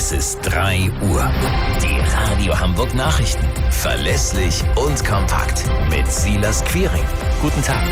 Es ist 3 Uhr. Die Radio Hamburg Nachrichten. Verlässlich und kompakt. Mit Silas Quiring. Guten Tag.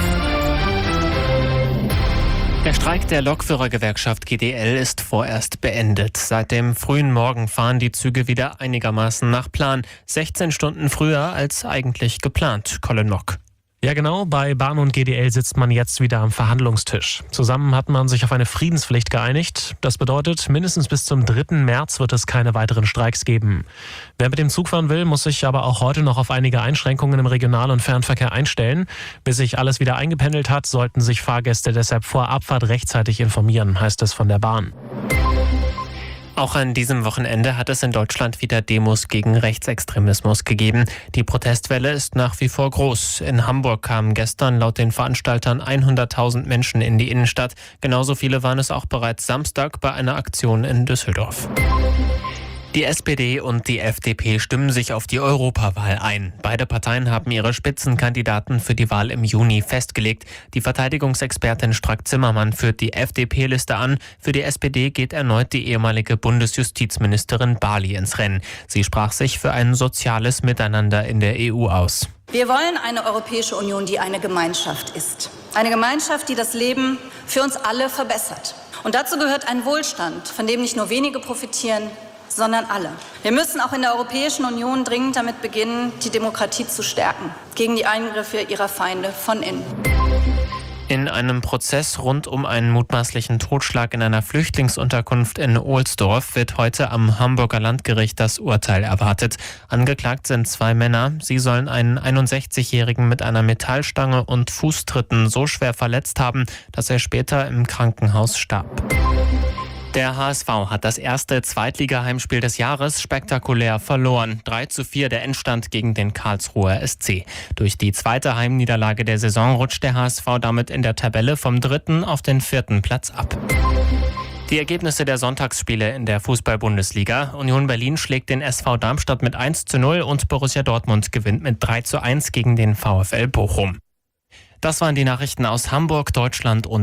Der Streik der Lokführergewerkschaft GDL ist vorerst beendet. Seit dem frühen Morgen fahren die Züge wieder einigermaßen nach Plan. 16 Stunden früher als eigentlich geplant. Colin Mock. Ja genau, bei Bahn und GDL sitzt man jetzt wieder am Verhandlungstisch. Zusammen hat man sich auf eine Friedenspflicht geeinigt. Das bedeutet, mindestens bis zum 3. März wird es keine weiteren Streiks geben. Wer mit dem Zug fahren will, muss sich aber auch heute noch auf einige Einschränkungen im Regional- und Fernverkehr einstellen. Bis sich alles wieder eingependelt hat, sollten sich Fahrgäste deshalb vor Abfahrt rechtzeitig informieren, heißt es von der Bahn. Auch an diesem Wochenende hat es in Deutschland wieder Demos gegen Rechtsextremismus gegeben. Die Protestwelle ist nach wie vor groß. In Hamburg kamen gestern laut den Veranstaltern 100.000 Menschen in die Innenstadt. Genauso viele waren es auch bereits Samstag bei einer Aktion in Düsseldorf. Die SPD und die FDP stimmen sich auf die Europawahl ein. Beide Parteien haben ihre Spitzenkandidaten für die Wahl im Juni festgelegt. Die Verteidigungsexpertin Strack-Zimmermann führt die FDP-Liste an. Für die SPD geht erneut die ehemalige Bundesjustizministerin Barley ins Rennen. Sie sprach sich für ein soziales Miteinander in der EU aus. Wir wollen eine Europäische Union, die eine Gemeinschaft ist. Eine Gemeinschaft, die das Leben für uns alle verbessert. Und dazu gehört ein Wohlstand, von dem nicht nur wenige profitieren, sondern alle. Wir müssen auch in der Europäischen Union dringend damit beginnen, die Demokratie zu stärken, gegen die Eingriffe ihrer Feinde von innen. In einem Prozess rund um einen mutmaßlichen Totschlag in einer Flüchtlingsunterkunft in Ohlsdorf wird heute am Hamburger Landgericht das Urteil erwartet. Angeklagt sind 2 Männer. Sie sollen einen 61-Jährigen mit einer Metallstange und Fußtritten so schwer verletzt haben, dass er später im Krankenhaus starb. Der HSV hat das erste Zweitliga-Heimspiel des Jahres spektakulär verloren. 3:4 der Endstand gegen den Karlsruher SC. Durch die zweite Heimniederlage der Saison rutscht der HSV damit in der Tabelle vom 3. auf den 4. Platz ab. Die Ergebnisse der Sonntagsspiele in der Fußball-Bundesliga. Union Berlin schlägt den SV Darmstadt mit 1:0 und Borussia Dortmund gewinnt mit 3:1 gegen den VfL Bochum. Das waren die Nachrichten aus Hamburg, Deutschland und